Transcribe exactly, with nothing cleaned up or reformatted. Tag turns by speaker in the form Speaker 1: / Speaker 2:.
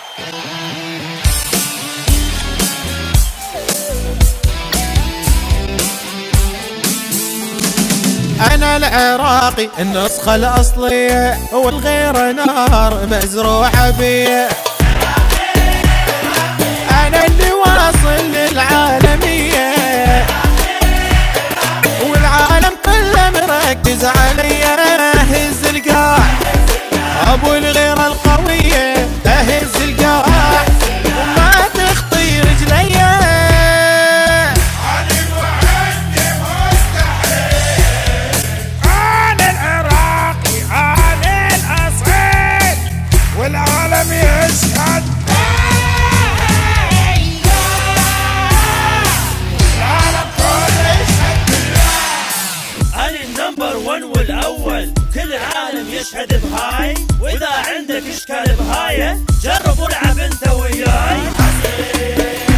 Speaker 1: أنا العراقي النسخة الأصلية والغير نار مزروعة بيه. أنا اللي واصل للعالمية والعالم كله مركز عليا. أهز القاع أبو الغيرة القوية، أهز القاع وما تخطي رجليا.
Speaker 2: والعالم يشهد، العالم كله يشهد بالله.
Speaker 3: أنا النمبر ون والأول، كل العالم يشهد بهاي. وإذا عندك إشكال بهاي جرب والعب أنت وياي.